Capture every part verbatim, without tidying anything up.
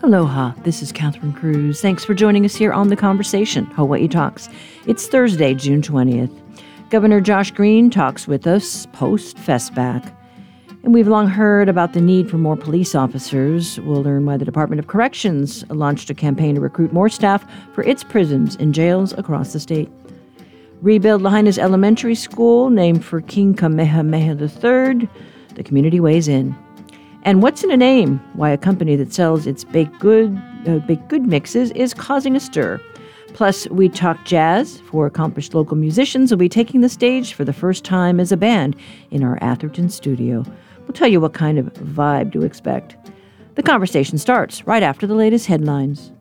Aloha, this is Catherine Cruz. Thanks for joining us here on The Conversation, Hawaii Talks. It's Thursday, June twentieth. Governor Josh Green talks with us post-FESPAC. And we've long heard about the need for more police officers. We'll learn why the Department of Corrections launched a campaign to recruit more staff for its prisons and jails across the state. Rebuild Lahaina's Elementary School, named for King Kamehameha the third. The community weighs in. And what's in a name? Why a company that sells its baked good, uh, baked good mixes is causing a stir. Plus, we talk jazz. Four accomplished local musicians will be taking the stage for the first time as a band in our Atherton studio. We'll tell you what kind of vibe to expect. The conversation starts right after the latest headlines.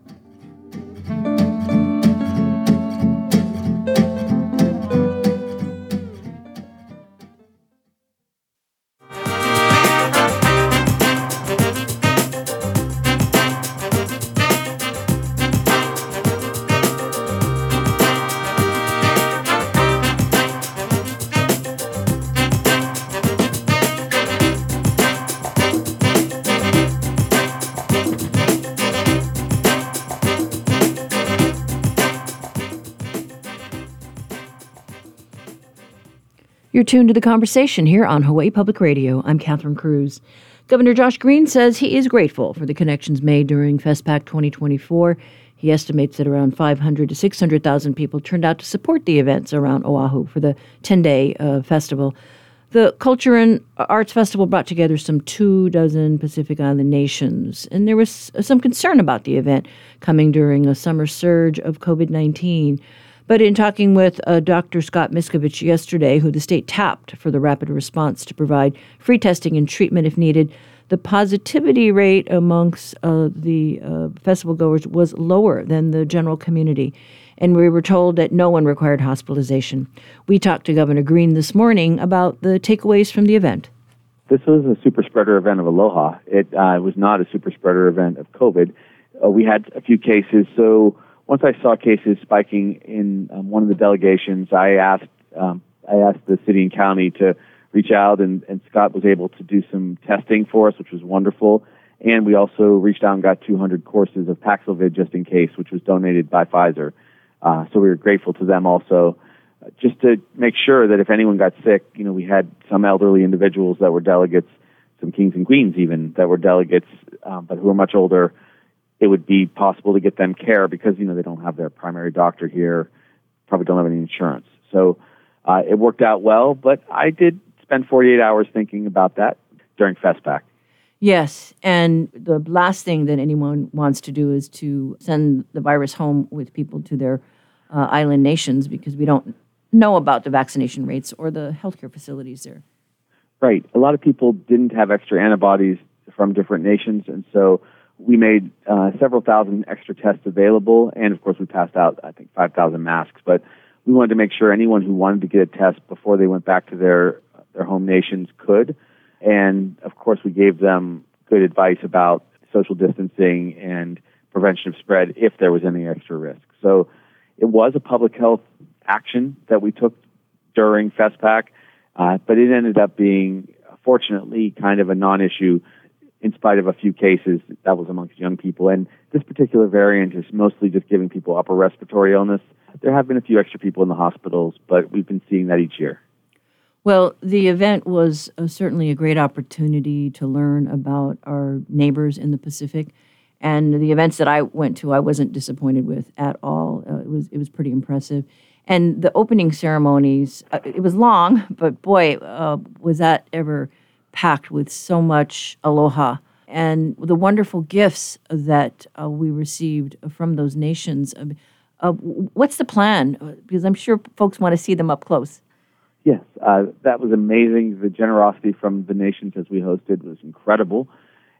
You're tuned to The Conversation here on Hawaii Public Radio. I'm Catherine Cruz. Governor Josh Green says he is grateful for the connections made during FESPAC twenty twenty-four. He estimates that around five hundred to six hundred thousand people turned out to support the events around Oahu for the ten-day uh, festival. The Culture and Arts Festival brought together some two dozen Pacific Island nations, and there was some concern about the event coming during a summer surge of covid nineteen. But in talking with uh, Doctor Scott Miskovich yesterday, who the state tapped for the rapid response to provide free testing and treatment if needed, the positivity rate amongst uh, the uh, festival goers was lower than the general community. And we were told that no one required hospitalization. We talked to Governor Green this morning about the takeaways from the event. This was a super spreader event of Aloha. It uh, was not a super spreader event of COVID. Uh, we had a few cases, so once I saw cases spiking in um, one of the delegations, I asked um, I asked the city and county to reach out, and, and Scott was able to do some testing for us, which was wonderful. And we also reached out and got two hundred courses of Paxlovid just in case, which was donated by Pfizer. Uh, so we were grateful to them also, uh, just to make sure that if anyone got sick, you know, we had some elderly individuals that were delegates, some kings and queens even, that were delegates, um, but who were much older. It would be possible to get them care because, you know, they don't have their primary doctor here, probably don't have any insurance. So uh, it worked out well, but I did spend forty-eight hours thinking about that during FESPAC. Yes, and the last thing that anyone wants to do is to send the virus home with people to their uh, island nations because we don't know about the vaccination rates or the healthcare facilities there. Right. A lot of people didn't have extra antibodies from different nations, and so we made uh, several thousand extra tests available, and of course we passed out, I think, five thousand masks. But we wanted to make sure anyone who wanted to get a test before they went back to their their home nations could. And of course we gave them good advice about social distancing and prevention of spread if there was any extra risk. So it was a public health action that we took during FESPAC, uh, but it ended up being, fortunately, kind of a non-issue in spite of a few cases that was amongst young people. And this particular variant is mostly just giving people upper respiratory illness. There have been a few extra people in the hospitals, but we've been seeing that each year. Well, the event was uh, certainly a great opportunity to learn about our neighbors in the Pacific. And the events that I went to, I wasn't disappointed with at all. Uh, it was it was pretty impressive. And the opening ceremonies, uh, it was long, but boy, uh, was that ever packed with so much aloha and the wonderful gifts that uh, we received from those nations. Uh, uh, what's the plan? Because I'm sure folks want to see them up close. Yes, uh, that was amazing. The generosity from the nations as we hosted was incredible.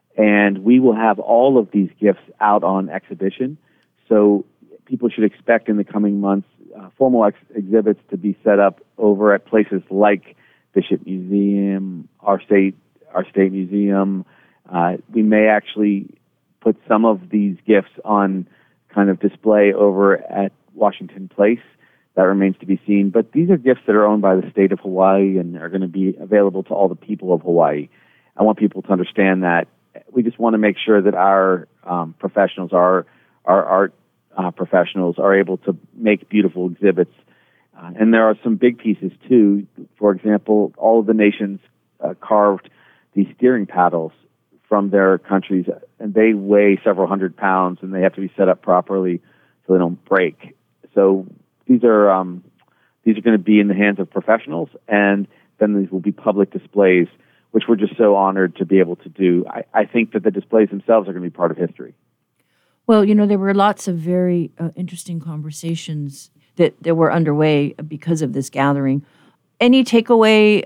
And we will have all of these gifts out on exhibition. So people should expect in the coming months uh, formal ex- exhibits to be set up over at places like Bishop Museum, our state, our state museum. Uh, we may actually put some of these gifts on kind of display over at Washington Place. That remains to be seen. But these are gifts that are owned by the state of Hawaii and are going to be available to all the people of Hawaii. I want people to understand that we just want to make sure that our um, professionals, our our art uh, professionals, are able to make beautiful exhibits. Uh, and there are some big pieces too. For example, all of the nations uh, carved these steering paddles from their countries, and they weigh several hundred pounds, and they have to be set up properly so they don't break. So these are um, these are going to be in the hands of professionals, and then these will be public displays, which we're just so honored to be able to do. I, I think that the displays themselves are going to be part of history. Well, you know, there were lots of very uh, interesting conversations that, that were underway because of this gathering. Any takeaway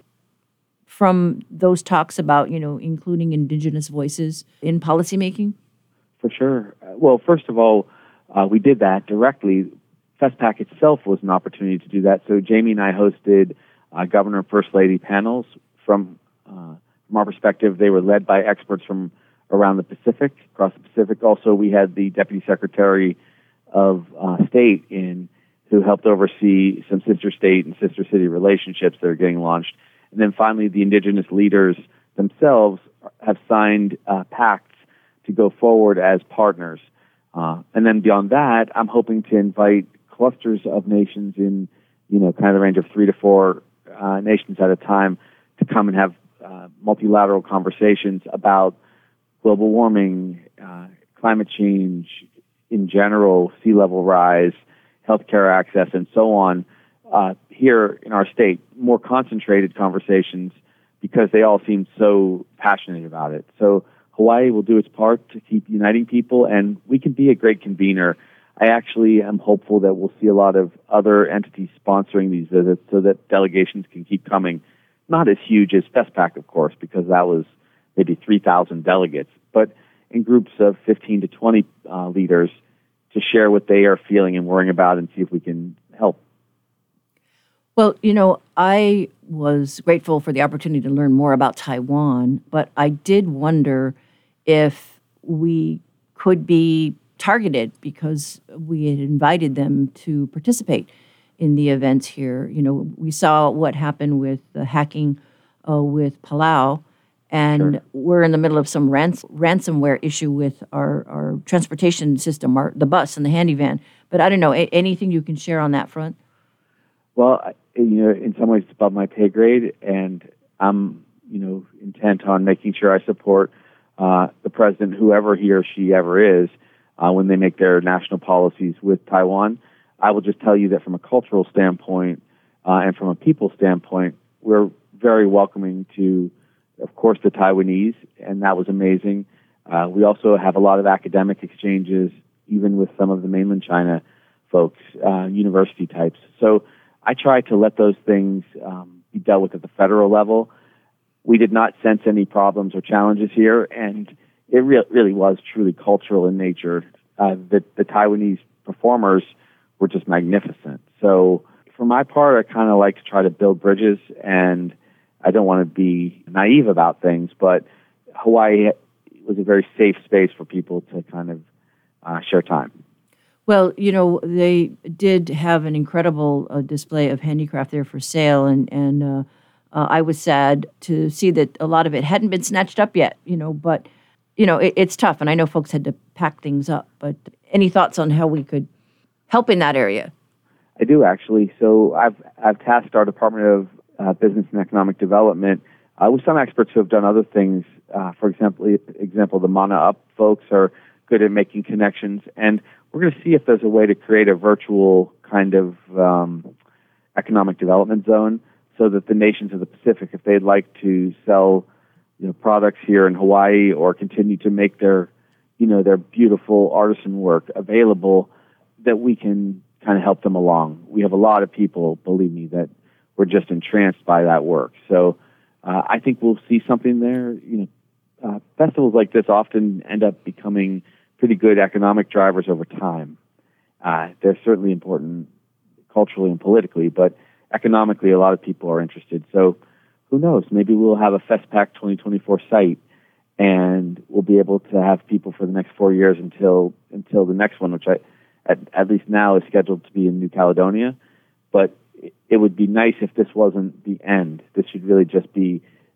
from those talks about, you know, including Indigenous voices in policymaking? For sure. Well, first of all, uh, we did that directly. FESPAC itself was an opportunity to do that. So Jamie and I hosted uh, Governor and First Lady panels. From, uh, from our perspective, they were led by experts from around the Pacific, across the Pacific. Also, we had the Deputy Secretary of uh, State in who helped oversee some sister state and sister city relationships that are getting launched. And then finally, the Indigenous leaders themselves have signed uh, pacts to go forward as partners. Uh, and then beyond that, I'm hoping to invite clusters of nations in, you know, kind of the range of three to four uh, nations at a time to come and have uh, multilateral conversations about global warming, uh, climate change in general, sea level rise, healthcare access, and so on. Uh, here in our state, more concentrated conversations because they all seem so passionate about it. So Hawaii will do its part to keep uniting people, and we can be a great convener. I actually am hopeful that we'll see a lot of other entities sponsoring these visits so that delegations can keep coming. Not as huge as FESPAC, of course, because that was maybe three thousand delegates, but in groups of fifteen to twenty uh, leaders to share what they are feeling and worrying about and see if we can help. Well, you know, I was grateful for the opportunity to learn more about Taiwan, but I did wonder if we could be targeted because we had invited them to participate in the events here. You know, we saw what happened with the hacking uh, with Palau, and sure. We're in the middle of some rans- ransomware issue with our, our transportation system, our, the bus and the handy van. But I don't know, a- anything you can share on that front? Well, you know, in some ways it's above my pay grade, and I'm, you know, intent on making sure I support uh, the president, whoever he or she ever is, uh, when they make their national policies with Taiwan. I will just tell you that from a cultural standpoint uh, and from a people standpoint, we're very welcoming to, of course, the Taiwanese, and that was amazing. Uh, we also have a lot of academic exchanges, even with some of the mainland China folks, uh, university types. So I try to let those things um, be dealt with at the federal level. We did not sense any problems or challenges here, and it re- really was truly cultural in nature. Uh, the, the Taiwanese performers were just magnificent. So for my part, I kind of like to try to build bridges, and I don't want to be naive about things, but Hawaii was a very safe space for people to kind of uh, share time. Well, you know, they did have an incredible uh, display of handicraft there for sale, and and uh, uh, I was sad to see that a lot of it hadn't been snatched up yet, you know, but, you know, it, it's tough, and I know folks had to pack things up, but any thoughts on how we could help in that area? I do, actually. So I've, I've tasked our Department of uh, Business and Economic Development uh, with some experts who have done other things. Uh, for example, example, the Mana Up folks are good at making connections, and we're going to see if there's a way to create a virtual kind of um, economic development zone so that the nations of the Pacific, if they'd like to sell, you know, products here in Hawaii or continue to make their, you know, their beautiful artisan work available, that we can kind of help them along. We have a lot of people, believe me, that were just entranced by that work. So uh, I think we'll see something there. You know, uh, festivals like this often end up becoming pretty good economic drivers over time. Uh, they're certainly important culturally and politically, but economically, a lot of people are interested. So who knows? Maybe we'll have a FESPAC twenty twenty-four site, and we'll be able to have people for the next four years until until the next one, which I, at, at least now is scheduled to be in New Caledonia. But it, it would be nice if this wasn't the end. This should really just be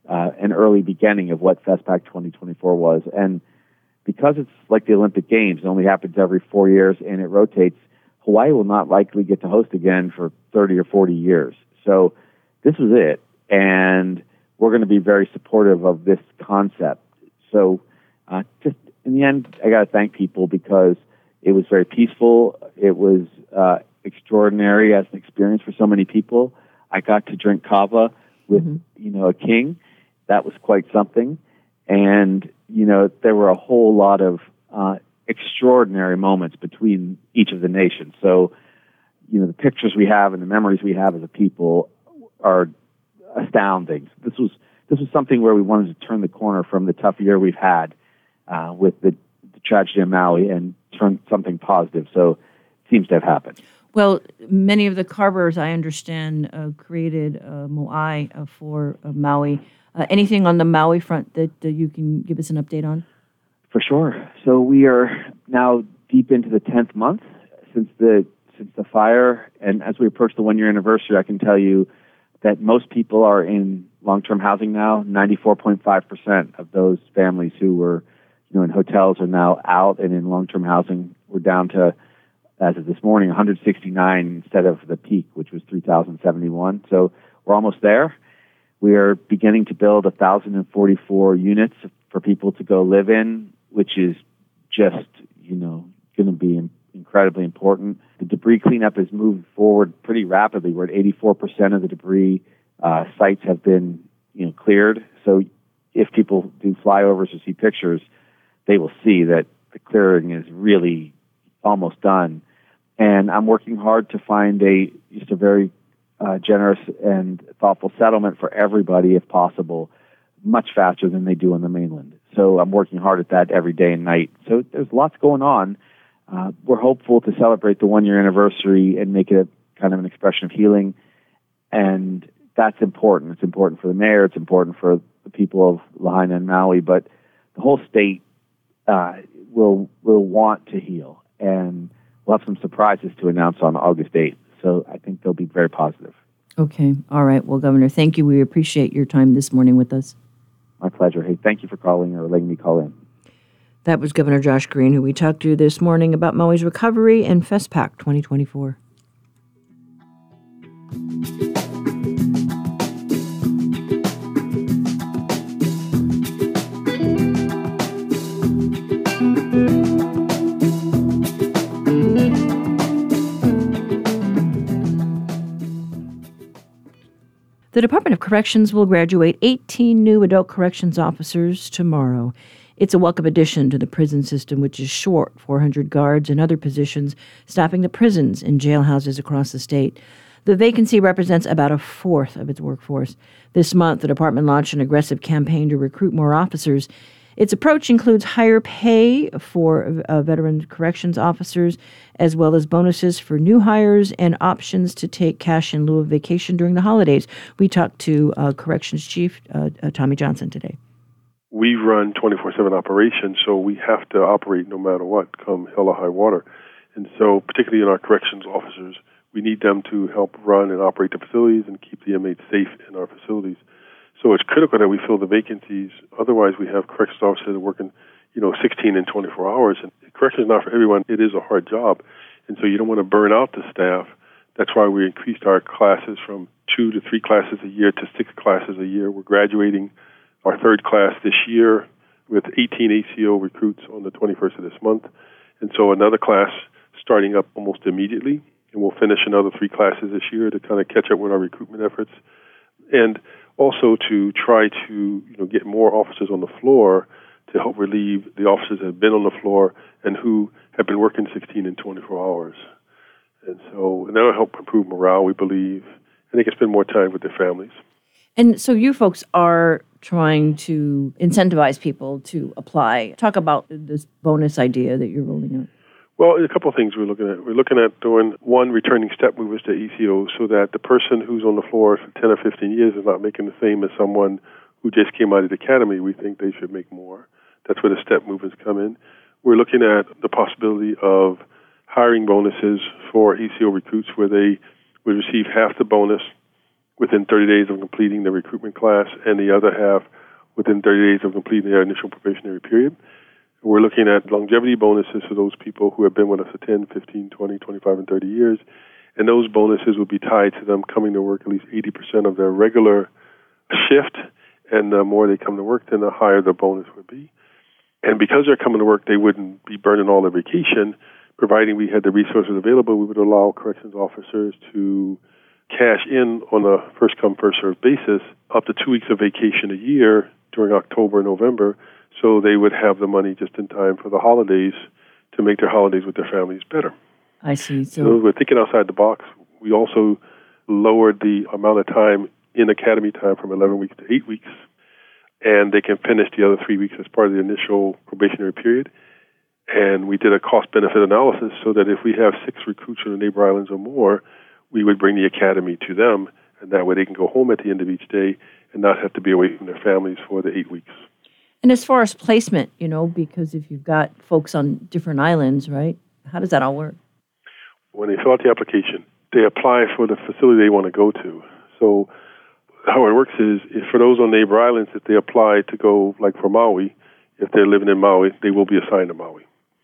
uh, an early beginning of what FestPac twenty twenty-four was. And because it's like the Olympic Games, it only happens every four years and it rotates, Hawaii will not likely get to host again for thirty or forty years. So this was it. And we're going to be very supportive of this concept. So uh, just in the end, I got to thank people because it was very peaceful. It was uh, extraordinary as an experience for so many people. I got to drink kava with, mm-hmm. you know, a king. That was quite something. And, you know, there were a whole lot of uh, extraordinary moments between each of the nations. So, you know, the pictures we have and the memories we have as a people are astounding. This was this was something where we wanted to turn the corner from the tough year we've had uh, with the, the tragedy in Maui and turn something positive. So it seems to have happened. Well, many of the carvers, I understand, uh, created uh, moai uh, for uh, Maui. Uh, anything on the Maui front that uh, you can give us an update on? For sure. So we are now deep into the tenth month since the since the fire, and as we approach the one-year anniversary, I can tell you that most people are in long-term housing now. ninety-four point five percent of those families who were, you know, in hotels are now out and in long-term housing. We're down to, as of this morning, one hundred sixty-nine instead of the peak, which was three thousand seventy-one. So we're almost there. We are beginning to build one thousand forty-four units for people to go live in, which is just, you know, going to be incredibly important. The debris cleanup has moved forward pretty rapidly. We're at eighty-four percent of the debris uh, sites have been, you know, cleared. So if people do flyovers or see pictures, they will see that the clearing is really almost done. And I'm working hard to find a just a very uh, generous and thoughtful settlement for everybody, if possible, much faster than they do on the mainland. So I'm working hard at that every day and night. So there's lots going on. Uh, we're hopeful to celebrate the one-year anniversary and make it a, kind of an expression of healing. And that's important. It's important for the mayor. It's important for the people of Lahaina and Maui. But the whole state uh, will will want to heal. And we'll have some surprises to announce on August eighth. So I think they'll be very positive. Okay. All right. Well, Governor, thank you. We appreciate your time this morning with us. My pleasure. Hey, thank you for calling or letting me call in. That was Governor Josh Green, who we talked to this morning about Maui's recovery and FestPac twenty twenty-four. The Department of Corrections will graduate eighteen new adult corrections officers tomorrow. It's a welcome addition to the prison system, which is short four hundred guards and other positions staffing the prisons and jailhouses across the state. The vacancy represents about a fourth of its workforce. This month, the department launched an aggressive campaign to recruit more officers. Its approach includes higher pay for uh, veteran corrections officers, as well as bonuses for new hires and options to take cash in lieu of vacation during the holidays. We talked to uh, Corrections Chief uh, uh, Tommy Johnson today. We run twenty-four seven operations, so we have to operate no matter what, come hell or high water. And so, particularly in our corrections officers, we need them to help run and operate the facilities and keep the inmates safe in our facilities. So it's critical that we fill the vacancies. Otherwise, we have corrections officers that are working, you know, sixteen and twenty-four hours. And corrections is not for everyone. It is a hard job. And so you don't want to burn out the staff. That's why we increased our classes from two to three classes a year to six classes a year. We're graduating our third class this year with eighteen A C O recruits on the twenty-first of this month. And so another class starting up almost immediately. And we'll finish another three classes this year to kind of catch up with our recruitment efforts. And also to try to, you know, get more officers on the floor to help relieve the officers that have been on the floor and who have been working sixteen and twenty-four hours. And so and that'll help improve morale, we believe, and they can spend more time with their families. And so you folks are trying to incentivize people to apply. Talk about this bonus idea that you're rolling out. Well, a couple of things we're looking at. We're looking at doing, one, returning step movers to E C Os so that the person who's on the floor for ten or fifteen years is not making the same as someone who just came out of the academy. We think they should make more. That's where the step movers come in. We're looking at the possibility of hiring bonuses for E C O recruits where they would receive half the bonus within thirty days of completing the recruitment class, and the other half within thirty days of completing their initial probationary period. We're looking at longevity bonuses for those people who have been with us for ten, fifteen, twenty, twenty-five, and thirty years. And those bonuses will be tied to them coming to work at least eighty percent of their regular shift. And the more they come to work, then the higher the bonus would be. And because they're coming to work, they wouldn't be burning all their vacation. Providing we had the resources available, we would allow corrections officers to cash in on a first-come, first-served basis up to two weeks of vacation a year during October and November, so they would have the money just in time for the holidays to make their holidays with their families better. I see. So, so we're thinking outside the box. We also lowered the amount of time in academy time from eleven weeks to eight weeks, and they can finish the other three weeks as part of the initial probationary period. And we did a cost-benefit analysis so that if we have six recruits from the neighbor islands or more, we would bring the academy to them, and that way they can go home at the end of each day and not have to be away from their families for the eight weeks. And as far as placement, you know, because if you've got folks on different islands, right, how does that all work? When they fill out the application, they apply for the facility they want to go to. So how it works is, if for those on neighbor islands, if they apply to go, like for Maui, if they're living in Maui, they will be assigned to Maui.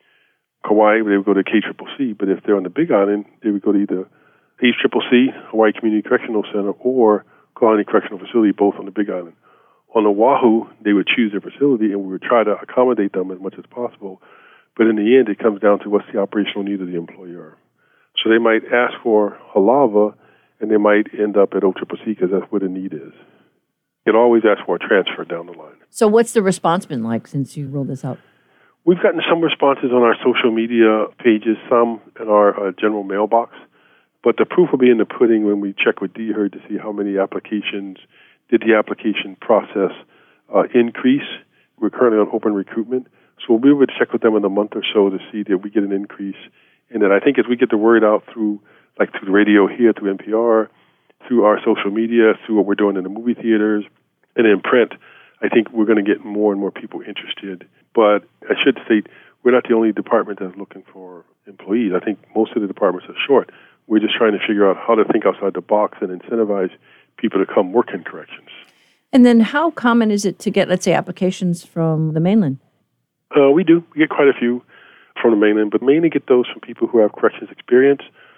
Hawaii, they would go to K C C C, but if they're on the Big Island, they would go to either H C C C, Hawaii Community Correctional Center, or Kalani Correctional Facility, both on the Big Island. On Oahu, they would choose their facility, and we would try to accommodate them as much as possible. But in the end, it comes down to what's the operational need of the employer. So they might ask for Halava, and they might end up at O C C C because that's where the need is. You can always ask for a transfer down the line. So what's the response been like since you rolled this out? We've gotten some responses on our social media pages, some in our uh, general mailbox. But the proof will be in the pudding when we check with D H E R to see how many applications did the application process uh, increase. We're currently on open recruitment. So we'll be able to check with them in a month or so to see that we get an increase. And then I think as we get the word out through, like through the radio here, through N P R, through our social media, through what we're doing in the movie theaters, and in print, I think we're going to get more and more people interested. But I should state, we're not the only department that's looking for employees. I think most of the departments are short. We're just trying to figure out how to think outside the box and incentivize people to come work in corrections. And then how common is it to get, let's say, applications from the mainland? Uh, we do. We get quite a few from the mainland, but mainly get those from people who have corrections experience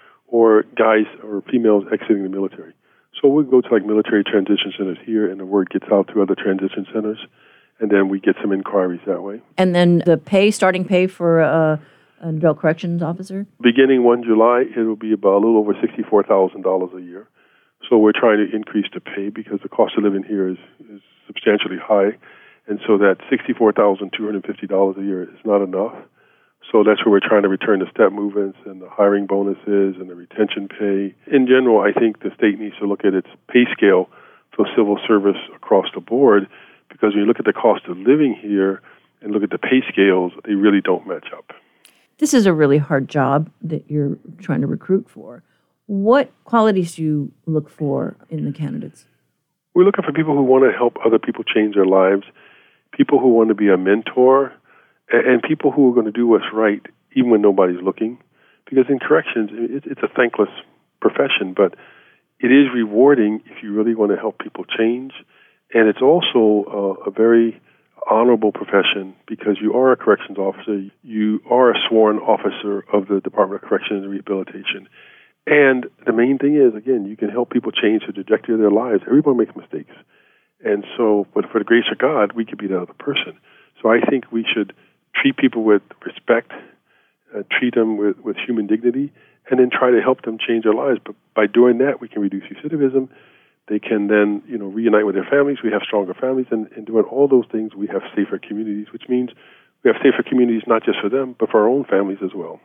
or guys or females exiting the military. So we go to like military transition centers here, and the word gets out to other transition centers, and then we get some inquiries that way. And then the pay, starting pay for uh, an adult corrections officer? Beginning the first of July, it will be about a little over sixty-four thousand dollars a year. So we're trying to increase the pay because the cost of living here is, is substantially high. And so that sixty-four thousand two hundred fifty dollars a year is not enough. So that's where we're trying to return the step movements and the hiring bonuses and the retention pay. In general, I think the state needs to look at its pay scale for civil service across the board, because when you look at the cost of living here and look at the pay scales, they really don't match up. This is a really hard job that you're trying to recruit for. What qualities do you look for in the candidates? We're looking for people who want to help other people change their lives, people who want to be a mentor, and people who are going to do what's right even when nobody's looking. Because in corrections, it's a thankless profession, but it is rewarding if you really want to help people change. And it's also a, a very honorable profession because you are a corrections officer. You are a sworn officer of the Department of Corrections and Rehabilitation. And the main thing is, again, you can help people change the trajectory of their lives. Everyone makes mistakes. And so, but for the grace of God, we could be that other person. So I think we should treat people with respect, uh, treat them with, with human dignity, and then try to help them change their lives. But by doing that, we can reduce recidivism. They can then, you know, reunite with their families. We have stronger families. And in doing all those things, we have safer communities, which means we have safer communities not just for them, but for our own families as well.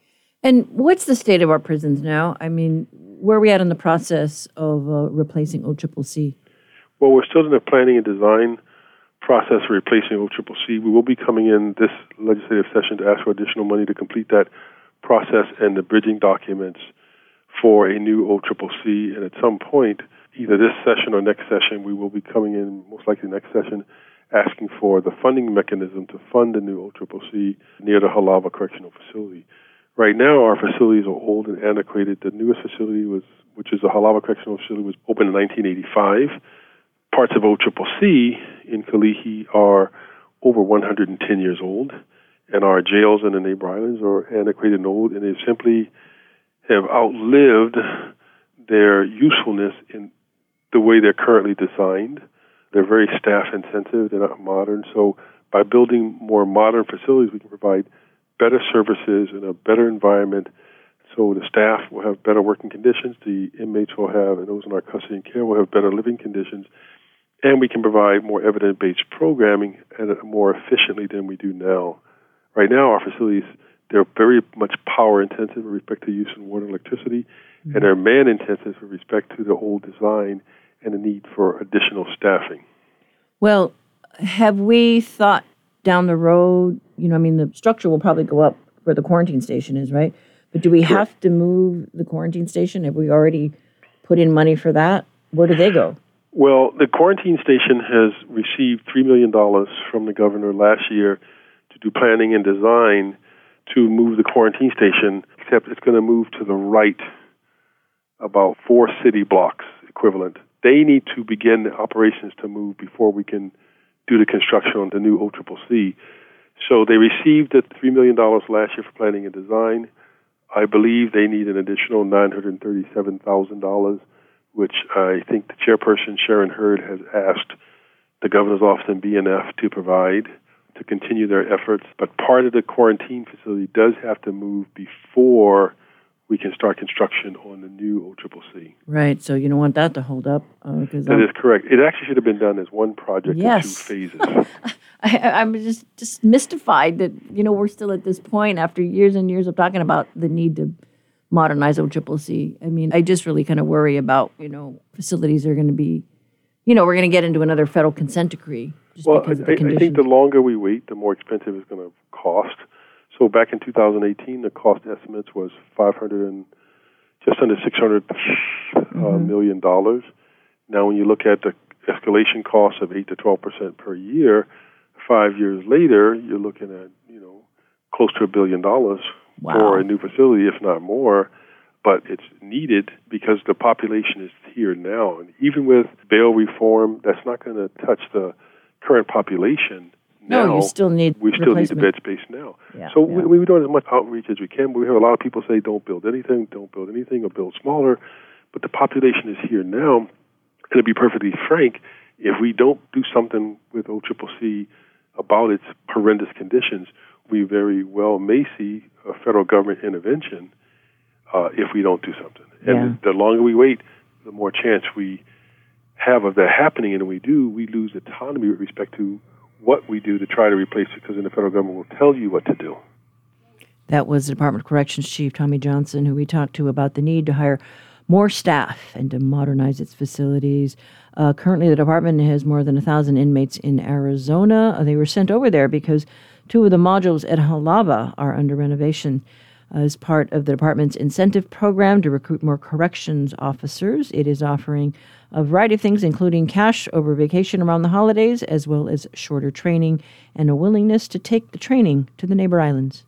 And what's the state of our prisons now? I mean, where are we at in the process of uh, replacing O C C C? Well, we're still in the planning and design process for replacing O C C C. We will be coming in this legislative session to ask for additional money to complete that process and the bridging documents for a new O C C C. And at some point, either this session or next session, we will be coming in, most likely next session, asking for the funding mechanism to fund a new O C C C near the Halava Correctional Facility. Right now, our facilities are old and antiquated. The newest facility was which is a Halawa Correctional Facility, was opened in nineteen eighty-five. Parts of O C C C in Kalihi are over one hundred ten years old, and our jails in the neighbor islands are antiquated and old, and they simply have outlived their usefulness in the way they're currently designed. They're very staff-intensive. They're not modern. So by building more modern facilities, we can provide better services and a better environment. So the staff will have better working conditions. The inmates will have, and those in our custody and care will have better living conditions. And we can provide more evidence-based programming and more efficiently than we do now. Right now, our facilities, they're very much power-intensive with respect to use of water and electricity, mm-hmm. and they're man-intensive with respect to the old design and the need for additional staffing. Well, have we thought down the road, you know, I mean, the structure will probably go up where the quarantine station is, right? But do we Sure. have to move the quarantine station? Have we already put in money for that? Where do they go? Well, the quarantine station has received three million dollars from the governor last year to do planning and design to move the quarantine station, except it's going to move to the right about four city blocks equivalent. They need to begin the operations to move before we can do the construction on the new O C C C. So they received the three million dollars last year for planning and design. I believe they need an additional nine hundred thirty-seven thousand dollars, which I think the chairperson, Sharon Hurd, has asked the governor's office and B N F to provide to continue their efforts. But part of the quarantine facility does have to move before we can start construction on the new O C C C. Right, so you don't want that to hold up. Uh, cause that I'm, is correct. It actually should have been done as one project yes. in two phases. I, I'm just, just mystified that, you know, we're still at this point after years and years of talking about the need to modernize O C C C. I mean, I just really kind of worry about, you know, facilities are going to be, you know, we're going to get into another federal consent decree just well, because I, of the I conditions. think the longer we wait, the more expensive it's going to cost. So back in two thousand eighteen, the cost estimates was five hundred and just under six hundred uh, mm-hmm. million dollars. Now, when you look at the escalation costs of eight to twelve percent per year, five years later, you're looking at, you know, close to a billion dollars wow. for a new facility, if not more. But it's needed because the population is here now. And even with bail reform, that's not going to touch the current population now. No, you still need We still need the bed space now. Yeah, so yeah. we, we're doing as much outreach as we can. We have a lot of people say, don't build anything, don't build anything, or build smaller. But the population is here now. And to be perfectly frank, if we don't do something with O C C C about its horrendous conditions, we very well may see a federal government intervention uh, if we don't do something. And yeah. the longer we wait, the more chance we have of that happening. And when we do, we lose autonomy with respect to what we do to try to replace it, because then the federal government will tell you what to do. That was the Department of Corrections Chief Tommy Johnson, who we talked to about the need to hire more staff and to modernize its facilities. Uh, currently, the department has more than one thousand inmates in Arizona. Uh, they were sent over there because two of the modules at Halawa are under renovation. Uh, as part of the department's incentive program to recruit more corrections officers, it is offering a variety of things, including cash over vacation around the holidays, as well as shorter training and a willingness to take the training to the neighbor islands.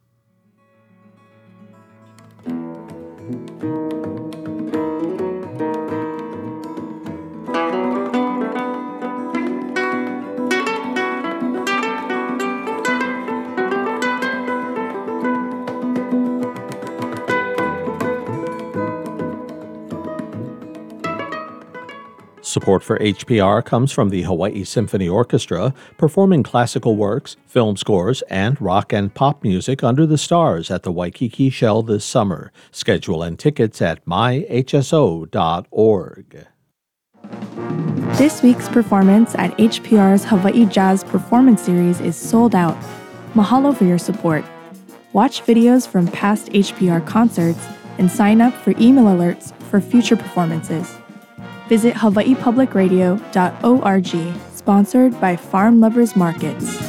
Support for H P R comes from the Hawaii Symphony Orchestra, performing classical works, film scores, and rock and pop music under the stars at the Waikiki Shell this summer. Schedule and tickets at my h s o dot org. This week's performance at H P R's Hawaii Jazz Performance Series is sold out. Mahalo for your support. Watch videos from past H P R concerts and sign up for email alerts for future performances. Visit hawaii public radio dot org, sponsored by Farm Lovers Markets.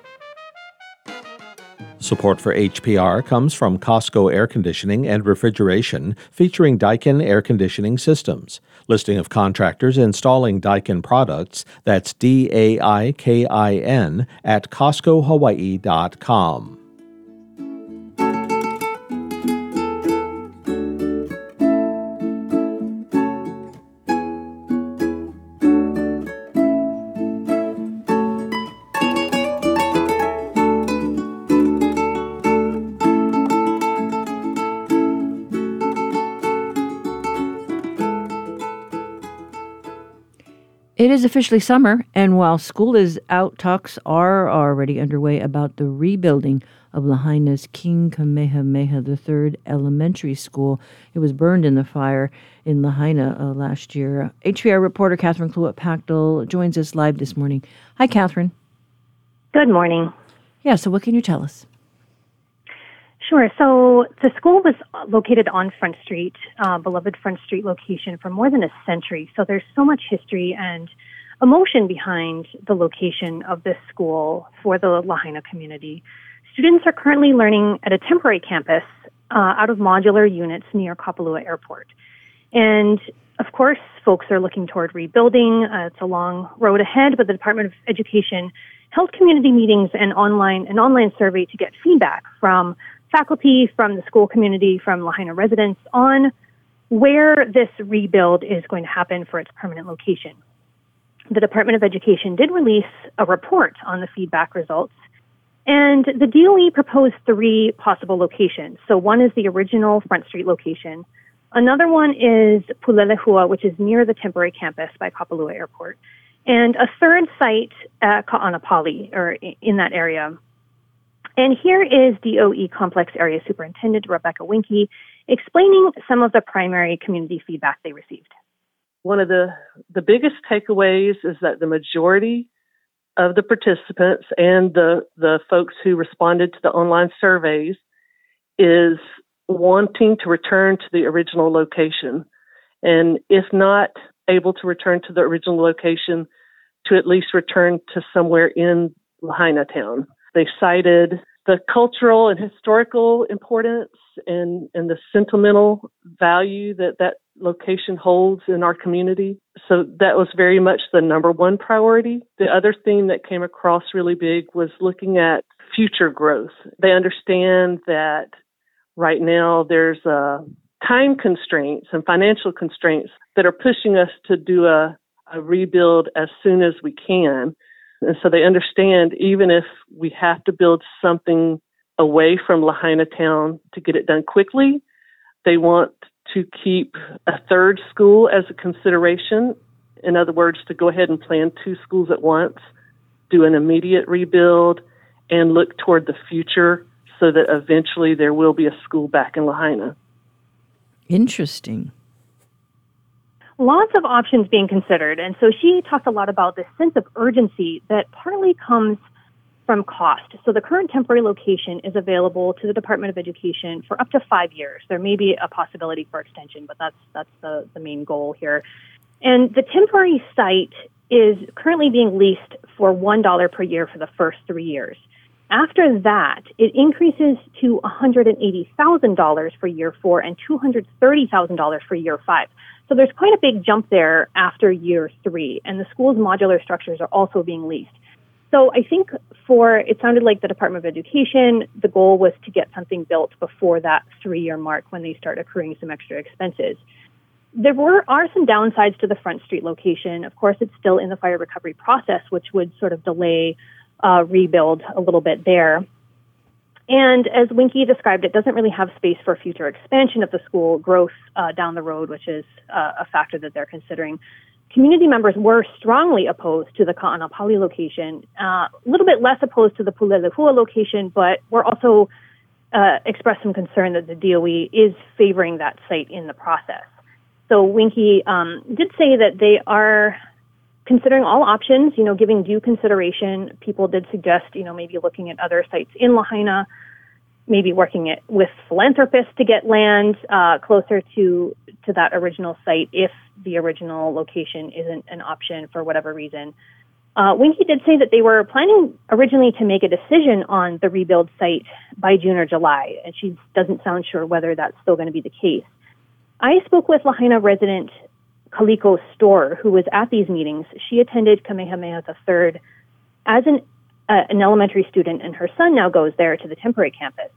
Support for H P R comes from Costco Air Conditioning and Refrigeration, featuring Daikin Air Conditioning Systems. Listing of contractors installing Daikin products, that's D A I K I N, at costco hawaii dot com. It is officially summer, and while school is out, talks are already underway about the rebuilding of Lahaina's King Kamehameha the third Elementary School. It was burned in the fire in Lahaina uh, last year. H P R reporter Catherine Cluett-Pactel joins us live this morning. Hi, Catherine. Good morning. Yeah, so what can you tell us? Sure. So the school was located on Front Street, uh, beloved Front Street location, for more than a century. So there's so much history and emotion behind the location of this school for the Lahaina community. Students are currently learning at a temporary campus uh, out of modular units near Kapalua Airport. And of course, folks are looking toward rebuilding. Uh, it's a long road ahead, but the Department of Education held community meetings and online an online survey to get feedback from faculty, from the school community, from Lahaina residents on where this rebuild is going to happen for its permanent location. The Department of Education did release a report on the feedback results, and the D O E proposed three possible locations. So one is the original Front Street location. Another one is Pulelehua, which is near the temporary campus by Kapalua Airport. And a third site at Ka'anapali, or in that area. And here is D O E Complex Area Superintendent Rebecca Winkie explaining some of the primary community feedback they received. One of the, the biggest takeaways is that the majority of the participants and the, the folks who responded to the online surveys is wanting to return to the original location. And if not able to return to the original location, to at least return to somewhere in Lahaina town. They cited the cultural and historical importance and, and the sentimental value that that location holds in our community. So that was very much the number one priority. The other theme that came across really big was looking at future growth. They understand that right now there's uh, time constraints and financial constraints that are pushing us to do a, a rebuild as soon as we can. And so they understand even if we have to build something away from Lahaina town to get it done quickly, they want to keep a third school as a consideration. In other words, to go ahead and plan two schools at once, do an immediate rebuild, and look toward the future so that eventually there will be a school back in Lahaina. Interesting. Lots of options being considered. And so she talked a lot about this sense of urgency that partly comes from cost. So the current temporary location is available to the Department of Education for up to five years. There may be a possibility for extension, but that's that's the, the main goal here. And the temporary site is currently being leased for one dollar per year for the first three years. After that, it increases to one hundred eighty thousand dollars for year four and two hundred thirty thousand dollars for year five. So there's quite a big jump there after year three, and the school's modular structures are also being leased. So I think for, it sounded like the Department of Education, the goal was to get something built before that three-year mark when they start accruing some extra expenses. There were are some downsides to the Front Street location. Of course, it's still in the fire recovery process, which would sort of delay uh, rebuild a little bit there. And as Winkie described, it doesn't really have space for future expansion of the school growth uh, down the road, which is uh, a factor that they're considering. Community members were strongly opposed to the Ka'anapali location, uh, a little bit less opposed to the Pulelehua location, but were also uh, expressed some concern that the D O E is favoring that site in the process. So Winkie um, did say that they are considering all options, you know, giving due consideration. People did suggest, you know, maybe looking at other sites in Lahaina, maybe working it with philanthropists to get land uh, closer to to that original site if the original location isn't an option for whatever reason. Uh, Winkie did say that they were planning originally to make a decision on the rebuild site by June or July, and she doesn't sound sure whether that's still going to be the case. I spoke with Lahaina resident Kaliko Store, who was at these meetings. She attended Kamehameha the third as an, uh, an elementary student, and her son now goes there to the temporary campus.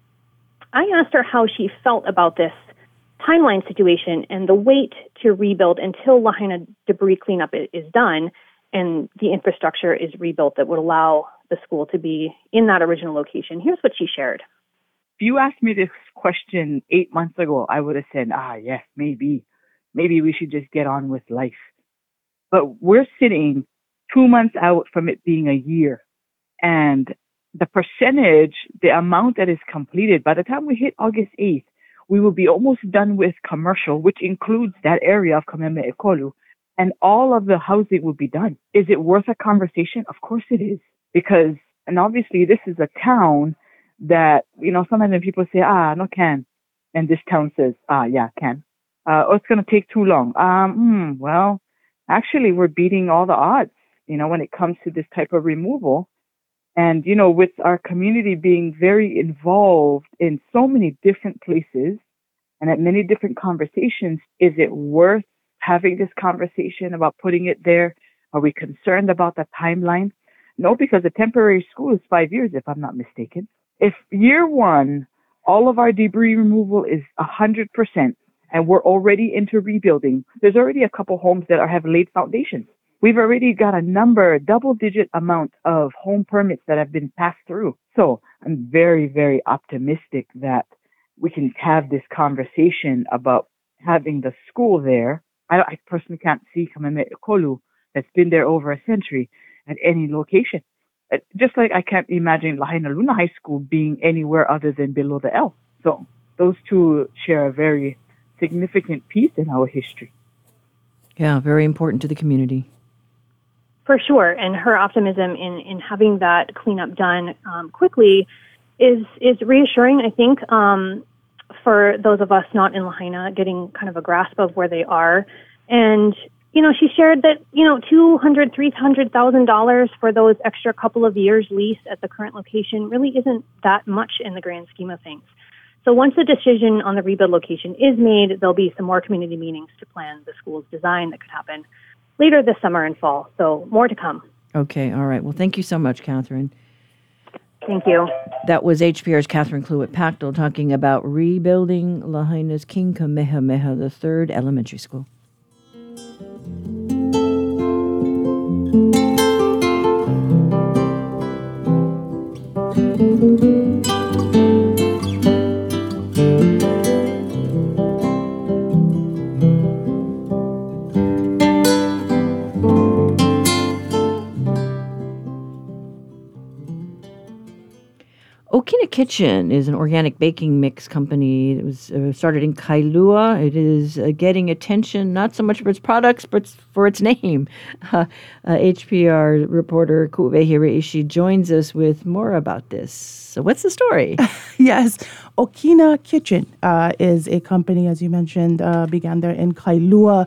I asked her how she felt about this timeline situation and the wait to rebuild until Lahaina debris cleanup is done and the infrastructure is rebuilt that would allow the school to be in that original location. Here's what she shared. If you asked me this question eight months ago, I would have said, ah, yes, maybe. Maybe we should just get on with life. but we're sitting two months out from it being a year. And the percentage, the amount that is completed, by the time we hit August eighth, we will be almost done with commercial, which includes that area of Kameme Ekolu, and all of the housing will be done. Is it worth a conversation? Of course it is. Because, and obviously this is a town that, you know, sometimes when people say, ah, no can. And this town says, ah, yeah, can. Uh, oh, it's going to take too long. Um, hmm, well, actually, we're beating all the odds, you know, when it comes to this type of removal. And, you know, with our community being very involved in so many different places and at many different conversations, is it worth having this conversation about putting it there? Are we concerned about the timeline? No, because a temporary school is five years, if I'm not mistaken. If year one, all of our debris removal is one hundred percent and we're already into rebuilding, there's already a couple homes that are, have laid foundations. We've already got a number, double-digit amount of home permits that have been passed through. So I'm very, very optimistic that we can have this conversation about having the school there. I, I personally can't see Kameme Ekolu, that's been there over a century, at any location. Just like I can't imagine Lahaina Luna High School being anywhere other than below the L. So those two share a very significant piece in our history. Yeah, very important to the community. For sure, and her optimism in, in having that cleanup done um, quickly is is reassuring, I think, um, for those of us not in Lahaina, getting kind of a grasp of where they are. And, you know, she shared that, you know, two hundred thousand dollars, three hundred thousand dollars for those extra couple of years lease at the current location really isn't that much in the grand scheme of things. So once the decision on the rebuild location is made, there'll be some more community meetings to plan the school's design that could happen later this summer and fall. So more to come. Okay, all right. Well, thank you so much, Catherine. Thank you. That was H P R's Catherine Cluett-Pactel talking about rebuilding Lahaina's King Kamehameha the third Elementary School. Okina Kitchen is an organic baking mix company. It was uh, started in Kailua. It is uh, getting attention not so much for its products, but for its name. Uh, uh, H P R reporter Ku'uwehi Reishi joins us with more about this. So what's the story? Yes. Okina Kitchen uh, is a company, as you mentioned, uh, began there in Kailua.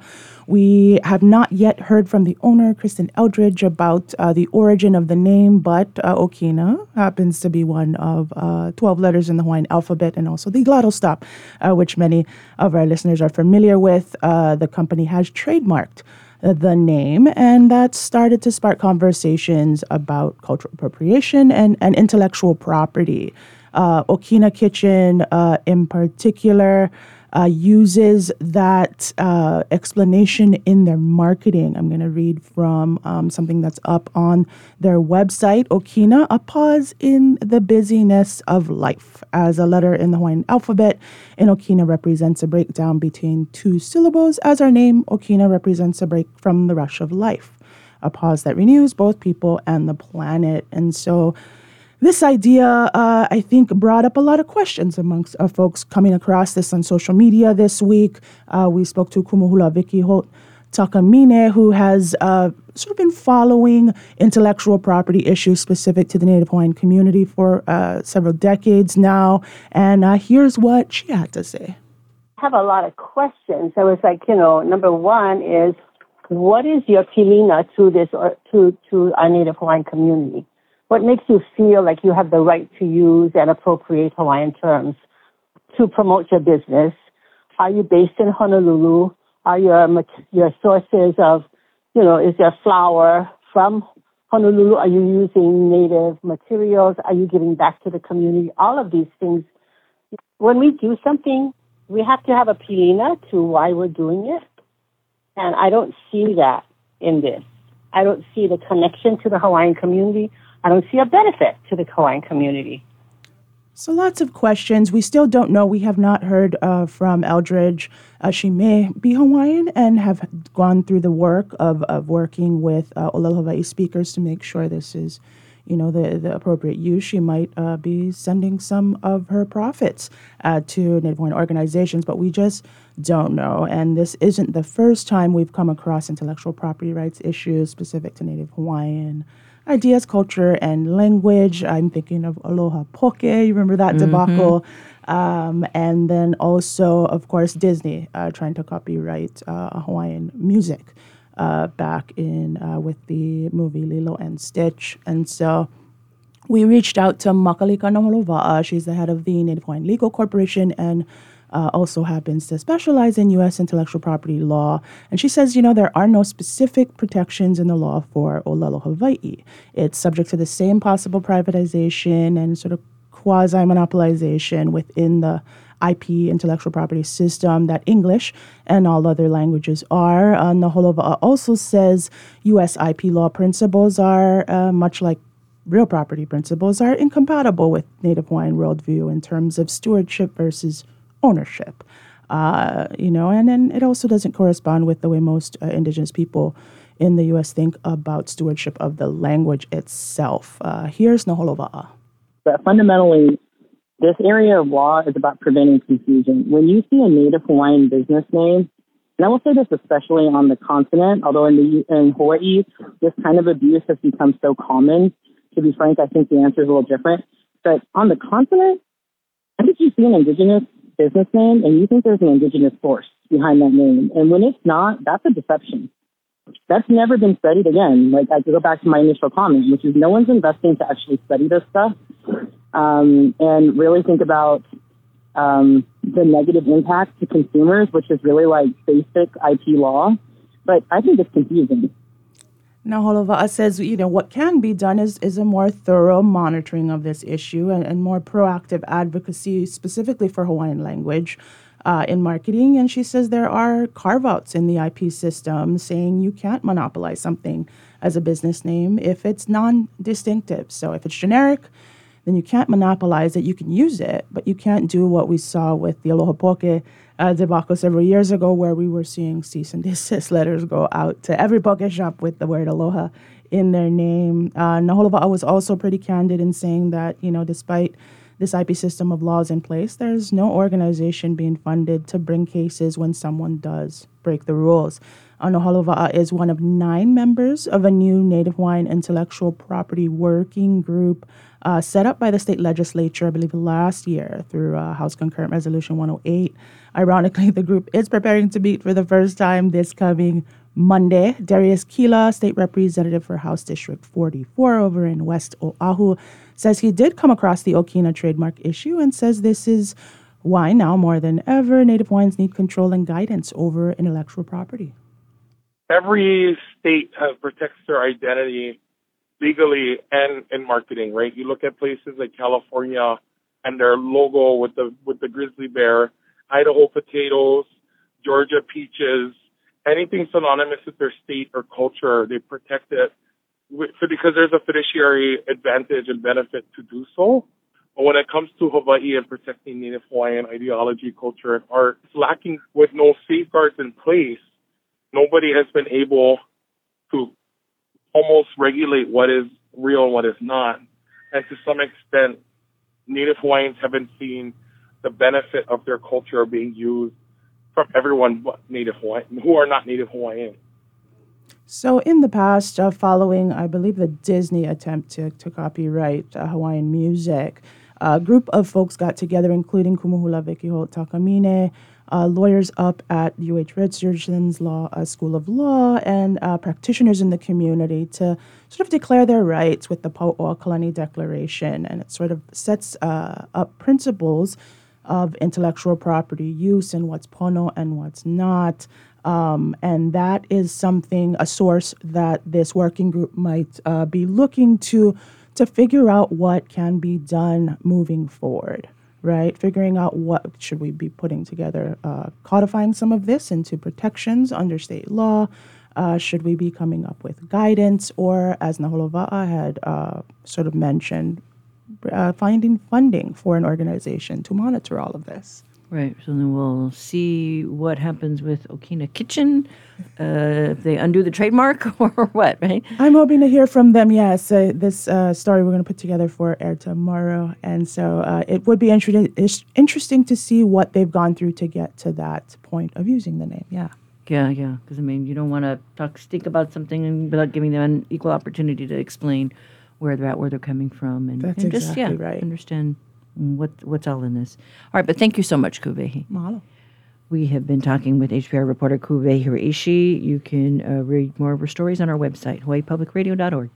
We have not yet heard from the owner, Kristen Eldridge, about uh, the origin of the name, but uh, Okina happens to be one of uh, twelve letters in the Hawaiian alphabet and also the glottal stop, uh, which many of our listeners are familiar with. Uh, the company has trademarked uh, the name, and that started to spark conversations about cultural appropriation and, and intellectual property. Uh, Okina Kitchen, uh, in particular, Uh, uses that uh, explanation in their marketing. I'm going to read from um, something that's up on their website. Okina, a pause in the busyness of life. As a letter in the Hawaiian alphabet, and Okina represents a breakdown between two syllables. As our name, Okina represents a break from the rush of life, a pause that renews both people and the planet. And so this idea, uh, I think, brought up a lot of questions amongst uh, folks coming across this on social media this week. Uh, we spoke to Kumuhula Vicky Holt Takamine, who has uh, sort of been following intellectual property issues specific to the Native Hawaiian community for uh, several decades now. And uh, here's what she had to say. I have a lot of questions. I was like, you know, number one is, what is your pilina to this or to, to our Native Hawaiian community? What makes you feel like you have the right to use and appropriate Hawaiian terms to promote your business? Are you based in Honolulu? Are your your sources of, you know, is your flour from Honolulu? Are you using native materials? Are you giving back to the community? All of these things. When we do something, we have to have a pilina to why we're doing it. And I don't see that in this. I don't see the connection to the Hawaiian community. I don't see a benefit to the Hawaiian community. So lots of questions. We still don't know. We have not heard uh, from Eldridge. Uh, she may be Hawaiian and have gone through the work of, of working with uh, Olelo Hawaii speakers to make sure this is, you know, the, the appropriate use. She might uh, be sending some of her profits uh, to Native Hawaiian organizations, but we just don't know. And this isn't the first time we've come across intellectual property rights issues specific to Native Hawaiian ideas, culture, and language. I'm thinking of Aloha Poke. You remember that mm-hmm. debacle? Um, and then also, of course, Disney uh, trying to copyright uh, Hawaiian music uh, back in uh, with the movie Lilo and Stitch. And so we reached out to Makalika Noholova'a. She's the head of the Native Hawaiian Legal Corporation and Uh, also happens to specialize in U S intellectual property law. And she says, you know, there are no specific protections in the law for Olelo Hawaii. It's subject to the same possible privatization and sort of quasi-monopolization within the I P intellectual property system that English and all other languages are. Uh, Noholova'a also says U S I P law principles are uh, much like real property principles are incompatible with Native Hawaiian worldview in terms of stewardship versus ownership, uh, you know, and then it also doesn't correspond with the way most uh, indigenous people in the U S think about stewardship of the language itself. Uh, here's Noholova'a. But fundamentally, this area of law is about preventing confusion. When you see a Native Hawaiian business name, and I will say this especially on the continent, although in the in Hawaii, this kind of abuse has become so common. To be frank, I think the answer is a little different. But on the continent, I think you see an indigenous business name and you think there's an indigenous force behind that name. And when it's not, that's a deception. That's never been studied again. Like I could go back to my initial comment, which is no one's investing to actually study this stuff um, and really think about um, the negative impact to consumers, which is really like basic I P law. But I think it's confusing. Noholova'a says, you know, what can be done is, is a more thorough monitoring of this issue and, and more proactive advocacy specifically for Hawaiian language uh, in marketing. And she says there are carve-outs in the I P system saying you can't monopolize something as a business name if it's non-distinctive. So if it's generic, then you can't monopolize it. You can use it, but you can't do what we saw with the Aloha Poke uh, debacle several years ago, where we were seeing cease and desist letters go out to every poke shop with the word Aloha in their name. Uh, Noholova'a was also pretty candid in saying that, you know, despite this I P system of laws in place, there's no organization being funded to bring cases when someone does break the rules. Uh, Noholova'a is one of nine members of a new Native Hawaiian intellectual property working group uh, set up by the state legislature, I believe, last year through uh, House Concurrent Resolution one oh eight. Ironically, the group is preparing to meet for the first time this coming Monday. Darius Kila, state representative for House District forty-four over in West Oahu, says he did come across the Okina trademark issue and says this is why now more than ever Native Hawaiians need control and guidance over intellectual property. Every state has protects their identity legally and in marketing, right? You look at places like California and their logo with the with the grizzly bear, Idaho potatoes, Georgia peaches, anything synonymous with their state or culture, they protect it because there's a fiduciary advantage and benefit to do so. But when it comes to Hawaii and protecting Native Hawaiian ideology, culture, and art, it's lacking with no safeguards in place. Nobody has been able to almost regulate what is real and what is not. And to some extent, Native Hawaiians haven't seen the benefit of their culture being used from everyone but Native Hawaiian, who are not Native Hawaiian. So in the past, uh, following, I believe, the Disney attempt to, to copyright uh, Hawaiian music, a group of folks got together, including Kumuhula Vekiho Takamine, uh, lawyers up at U H Richardson's Law uh, School of Law, and uh, practitioners in the community to sort of declare their rights with the Pauokalani Declaration. And it sort of sets uh, up principles of intellectual property use and what's pono and what's not. Um, and that is something, a source that this working group might uh, be looking to to figure out what can be done moving forward, right? Figuring out what should we be putting together, uh, codifying some of this into protections under state law. Uh, should we be coming up with guidance, or as Noholova'a had uh, sort of mentioned, uh, finding funding for an organization to monitor all of this. Right. So then we'll see what happens with Okina Kitchen, uh, if they undo the trademark or what, right? I'm hoping to hear from them, yes. Uh, this uh, story we're going to put together for air tomorrow. And so uh, it would be inter- interesting to see what they've gone through to get to that point of using the name, yeah. Yeah, yeah. Because, I mean, you don't want to talk stink about something without giving them an equal opportunity to explain where they're at, where they're coming from. And, That's and just, exactly yeah, right. understand what what's all in this. All right, but thank you so much, Kuvehi. Mahalo. We have been talking with H P R reporter Kuvehi Hiraishi. You can uh, read more of her stories on our website, hawaii public radio dot org.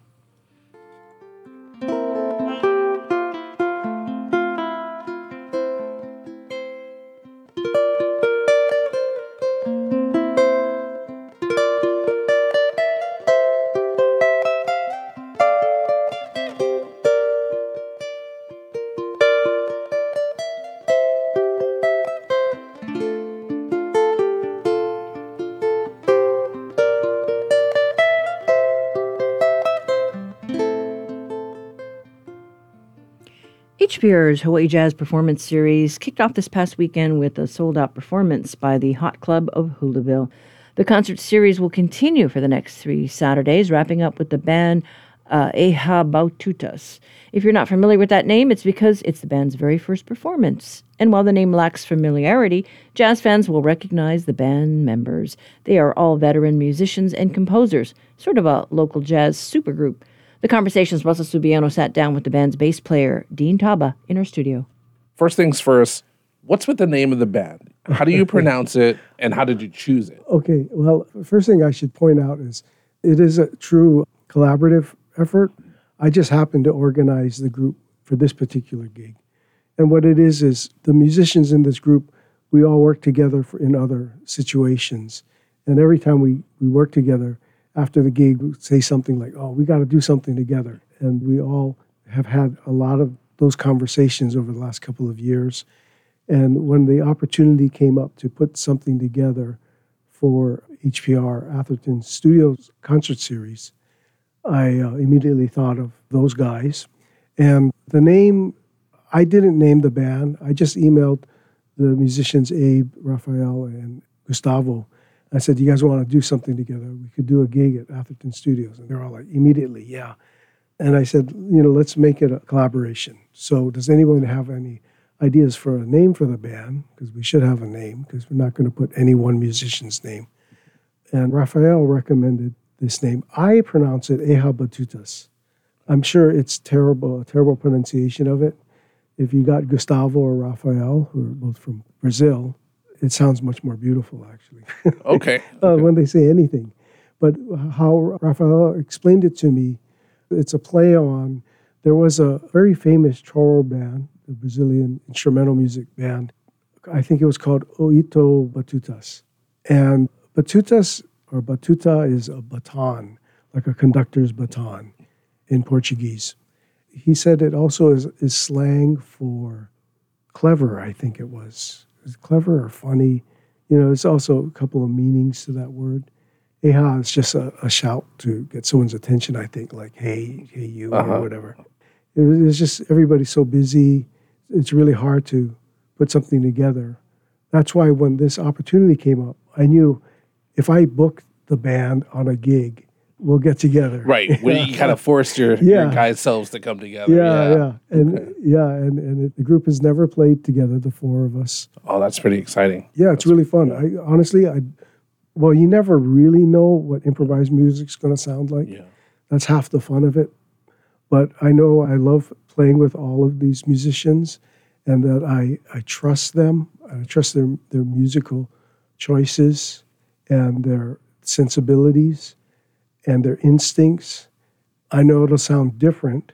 H P R's Hawaii Jazz Performance Series kicked off this past weekend with a sold-out performance by the Hot Club of Hula'ville. The concert series will continue for the next three Saturdays, wrapping up with the band uh, Eha Baututas. If you're not familiar with that name, it's because it's the band's very first performance. And while the name lacks familiarity, jazz fans will recognize the band members. They are all veteran musicians and composers, sort of a local jazz supergroup. The Conversations Rosa Subiano sat down with the band's bass player, Dean Taba, in our studio. First things first, what's with the name of the band? How do you pronounce it, and how did you choose it? Okay, well, first thing I should point out is it is a true collaborative effort. I just happened to organize the group for this particular gig. And what it is is the musicians in this group, we all work together for, in other situations. And every time we, we work together, after the gig, we say something like, oh, we got to do something together. And we all have had a lot of those conversations over the last couple of years. And when the opportunity came up to put something together for H P R, Atherton Studios concert series, I uh, immediately thought of those guys. And the name, I didn't name the band. I just emailed the musicians Abe, Rafael, and Gustavo. I said, you guys want to do something together? We could do a gig at Atherton Studios. And they're all like, immediately, yeah. And I said, you know, let's make it a collaboration. So does anyone have any ideas for a name for the band? Because we should have a name, because we're not going to put any one musician's name. And Rafael recommended this name. I pronounce it Eha Baututas. I'm sure it's terrible, a terrible pronunciation of it. If you got Gustavo or Rafael, who are both from Brazil, it sounds much more beautiful, actually. Okay. uh, okay. When they say anything. But how Rafael explained it to me, it's a play on, there was a very famous choro band, the Brazilian instrumental music band. I think it was called Oito Batutas. And batutas, or batuta, is a baton, like a conductor's baton in Portuguese. He said it also is, is slang for clever, I think it was. Is clever or funny? You know, it's also a couple of meanings to that word. Eha is just a, a shout to get someone's attention, I think, like, hey, hey, you, uh-huh. or whatever. It, it's just everybody's so busy. It's really hard to put something together. That's why when this opportunity came up, I knew if I booked the band on a gig, we'll get together. Right. When you kind of forced your, yeah. your guys' selves to come together. Yeah, yeah. yeah. And okay. yeah, and, and it, the group has never played together, the four of us. Oh, that's pretty exciting. Yeah, it's that's really fun. I honestly, I well, you never really know what improvised music's going to sound like. Yeah. That's half the fun of it. But I know I love playing with all of these musicians, and that I, I trust them. I trust their their musical choices and their sensibilities and their instincts. I know it'll sound different,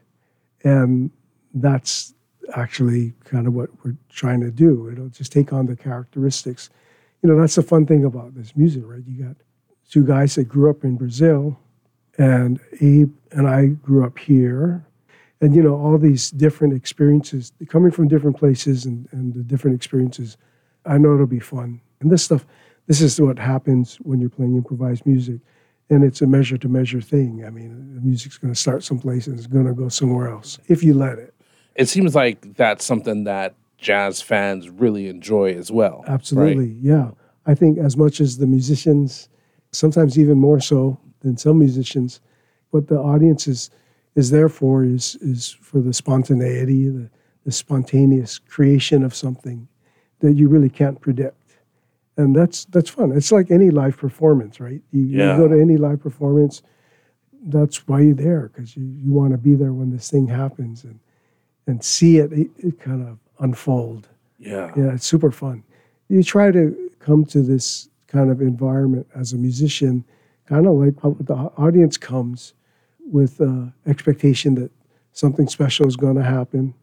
and that's actually kind of what we're trying to do. It'll just take on the characteristics. You know, that's the fun thing about this music, right? You got two guys that grew up in Brazil, and Abe and I grew up here. And, you know, all these different experiences, coming from different places and, and the different experiences, I know it'll be fun. And this stuff, this is what happens when you're playing improvised music. And it's a measure to measure thing. I mean, the music's going to start someplace and it's going to go somewhere else if you let it. It seems like that's something that jazz fans really enjoy as well. Absolutely, right? yeah. I think as much as the musicians, sometimes even more so than some musicians, what the audience is, is there for is, is for the spontaneity, the, the spontaneous creation of something that you really can't predict. And that's that's fun. It's like any live performance, right? You, Yeah. you go to any live performance, that's why you're there, because you, you want to be there when this thing happens and and see it, it, it kind of unfold. Yeah. Yeah, it's super fun. You try to come to this kind of environment as a musician, kind of like how the audience comes with uh, expectation that something special is going to happen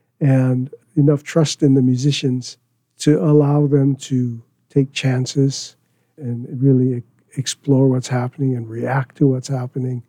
and enough trust in the musicians to allow them to take chances and really e- explore what's happening and react to what's happening.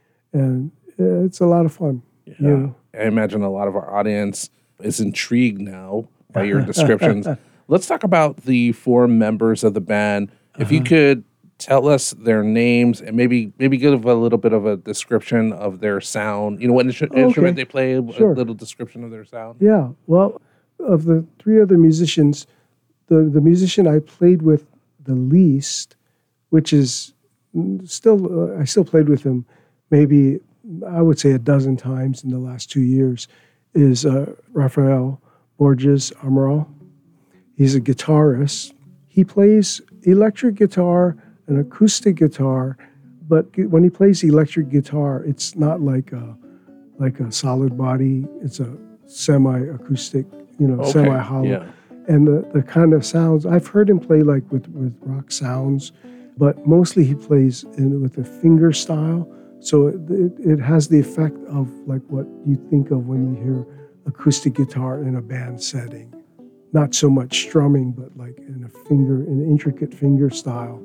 And uh, it's a lot of fun. Yeah. You know? I imagine a lot of our audience is intrigued now by your descriptions. Let's talk about the four members of the band. If you Uh-huh. could tell us their names and maybe maybe give a little bit of a description of their sound. You know, what instru- Okay. instrument they play, a Sure. little description of their sound. Yeah, well, of the three other musicians, the, the musician I played with the least, which is mm, still, uh, I still played with him maybe, I would say a dozen times in the last two years, is uh, Rafael Borges Amaral. He's a guitarist. He plays electric guitar and acoustic guitar, but gu- when he plays electric guitar, it's not like a, like a solid body. It's a semi-acoustic, you know, Okay, semi-hollow. yeah. And the, the kind of sounds, I've heard him play like with, with rock sounds, but mostly he plays in, with a finger style. So it, it, it has the effect of like what you think of when you hear acoustic guitar in a band setting. Not so much strumming, but like in a finger, in an intricate finger style.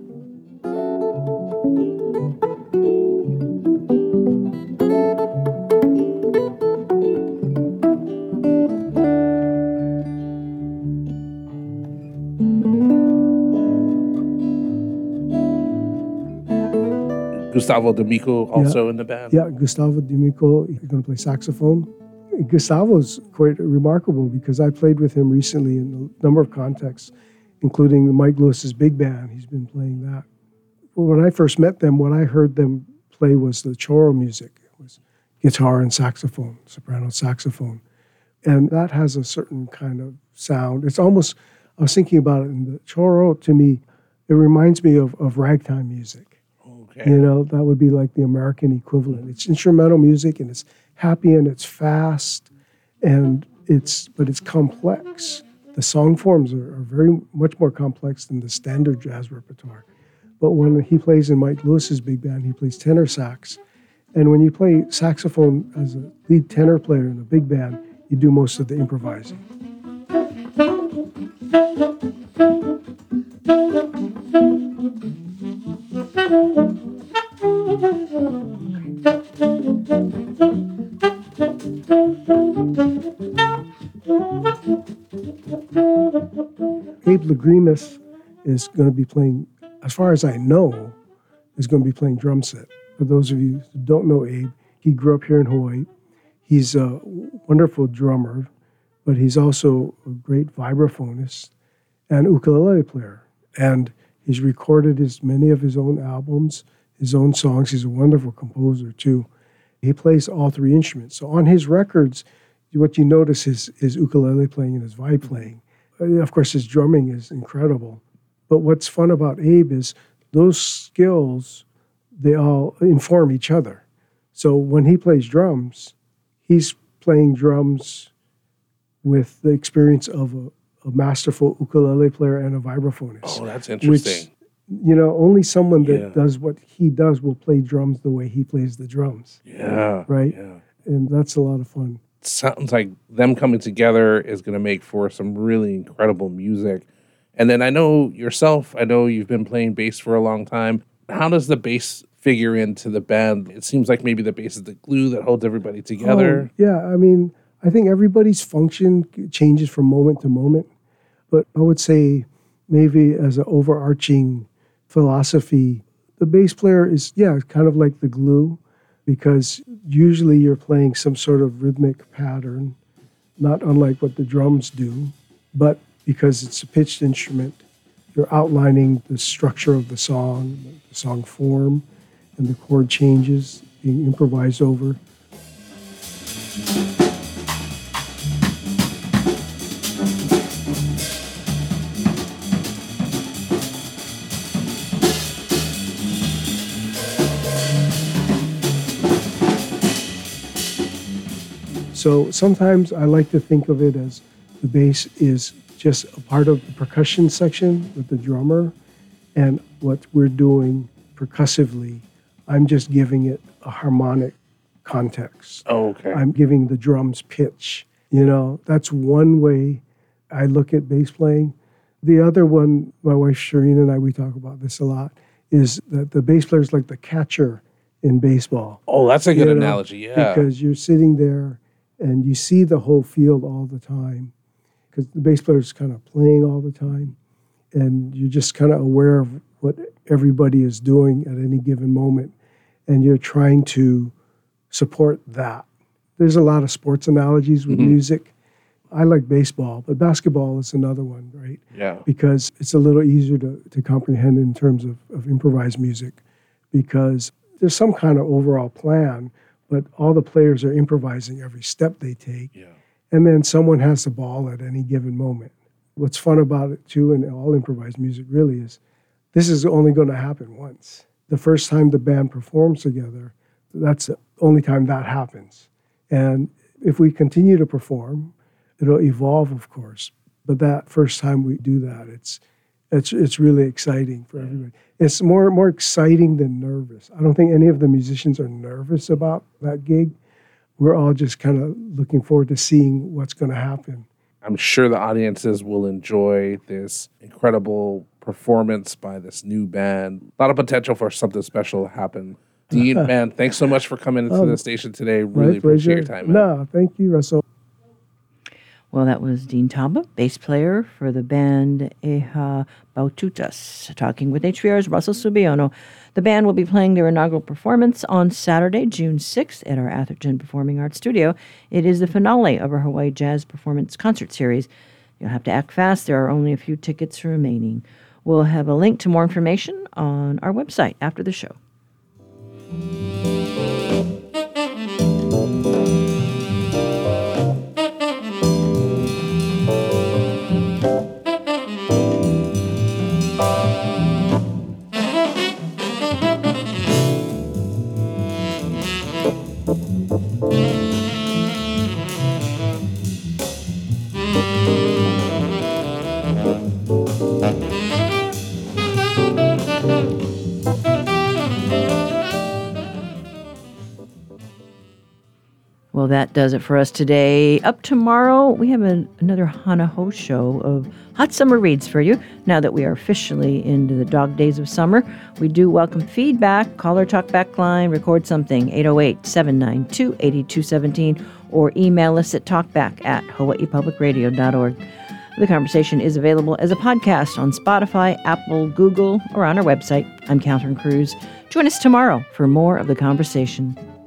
Gustavo D'Amico also Yeah. in the band. Yeah, Gustavo D'Amico, he's going to play saxophone. Gustavo's quite remarkable because I played with him recently in a number of contexts, including Mike Lewis's big band. He's been playing that. When I first met them, what I heard them play was the choro music. It was guitar and saxophone, soprano saxophone. And that has a certain kind of sound. It's almost, I was thinking about it, and the choro, to me, it reminds me of, of ragtime music. Okay. You know, that would be like the American equivalent. It's instrumental music, and it's happy, and it's fast, and it's, but it's complex. The song forms are, are very much more complex than the standard jazz repertoire. But when he plays in Mike Lewis's big band, he plays tenor sax. And when you play saxophone as a lead tenor player in a big band, you do most of the improvising. Abe Lagrimas is going to be playing, as far as I know, is going to be playing drum set. For those of you who don't know Abe, he grew up here in Hawaii. He's a wonderful drummer, but he's also a great vibraphonist and ukulele player. And he's recorded his many of his own albums, his own songs. He's a wonderful composer, too. He plays all three instruments. So on his records, what you notice is his ukulele playing and his vibe playing. Uh, Of course, his drumming is incredible. But what's fun about Abe is those skills, they all inform each other. So when he plays drums, he's playing drums with the experience of a, a masterful ukulele player and a vibraphonist. Oh, that's interesting. Which, you know, only someone that Yeah. does what he does will play drums the way he plays the drums. Yeah. Right? Yeah. And that's a lot of fun. Sounds like them coming together is going to make for some really incredible music. And then I know yourself, I know you've been playing bass for a long time. How does the bass figure into the band? It seems like maybe the bass is the glue that holds everybody together. Oh, yeah, I mean, I think everybody's function changes from moment to moment. But I would say maybe as an overarching philosophy, The bass player is, yeah, kind of like the glue, because usually you're playing some sort of rhythmic pattern, not unlike what the drums do, but because it's a pitched instrument, you're outlining the structure of the song, the song form, and the chord changes being improvised over. So sometimes I like to think of it as the bass is just a part of the percussion section with the drummer, and what we're doing percussively, I'm just giving it a harmonic context. Oh, okay. I'm giving the drums pitch. You know, that's one way I look at bass playing. The other one, my wife Shireen and I, we talk about this a lot, is that the bass player is like the catcher in baseball. Oh, that's a good You know, analogy, yeah. Because you're sitting there and you see the whole field all the time, because the bass player is kind of playing all the time, and you're just kind of aware of what everybody is doing at any given moment, and you're trying to support that. There's a lot of sports analogies with Mhm. music. I like baseball, but basketball is another one, right? Yeah. Because it's a little easier to, to comprehend in terms of, of improvised music, because there's some kind of overall plan, but all the players are improvising every step they take. Yeah. And then someone has the ball at any given moment. What's fun about it, too, and all improvised music really is, this is only going to happen once. The first time the band performs together, that's the only time that happens. And if we continue to perform, it'll evolve, of course. But that first time we do that, it's it's it's really exciting for everybody. It's more more exciting than nervous. I don't think any of the musicians are nervous about that gig. We're all just kind of looking forward to seeing what's going to happen. I'm sure the audiences will enjoy this incredible performance by this new band. A lot of potential for something special to happen. Dean, man, thanks so much for coming into Oh, the station today. My Really appreciate your pleasure. time, man. No, thank you, Russell. Well, that was Dean Taba, bass player for the band Eha Baututas, talking with H P R's Russell Subiono. The band will be playing their inaugural performance on Saturday, June sixth, at our Atherton Performing Arts Studio. It is the finale of our Hawaii Jazz Performance Concert Series. You'll have to act fast. There are only a few tickets remaining. We'll have a link to more information on our website after the show. Well, that does it for us today. Up tomorrow, we have an, another Hana Ho show of hot summer reads for you. Now that we are officially into the dog days of summer, we do welcome feedback. Call our talkback line, record something, eight oh eight, seven nine two, eight two one seven, or email us at talkback at hawaii public radio dot org. The conversation is available as a podcast on Spotify, Apple, Google, or on our website. I'm Catherine Cruz. Join us tomorrow for more of the conversation.